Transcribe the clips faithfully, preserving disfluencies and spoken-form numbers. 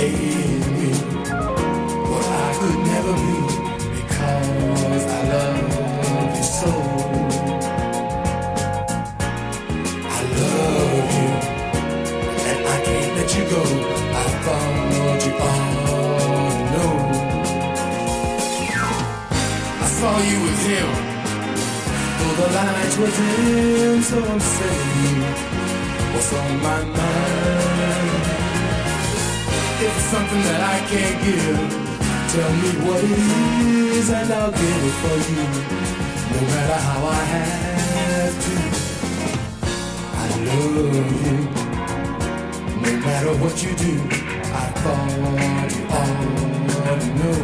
made me what I could never be because I love you so. I love you and I can't let you go. I thought you all know. I saw you with him, though the lights were dim, so I'm saying what's on my mind. If it's something that I can't give, tell me what it is and I'll get it for you, no matter how I have to. I love you, no matter what you do. I thought you already know.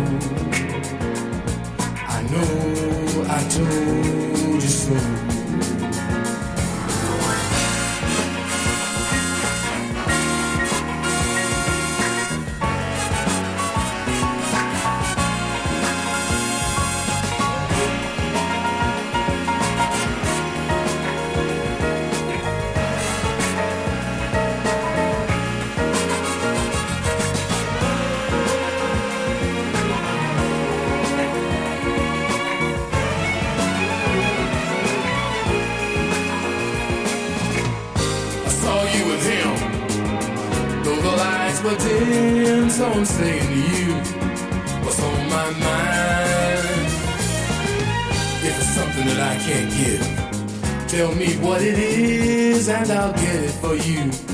I know I told you so. But dim, so I'm saying to you what's on my mind. If it's something that I can't give, tell me what it is and I'll get it for you,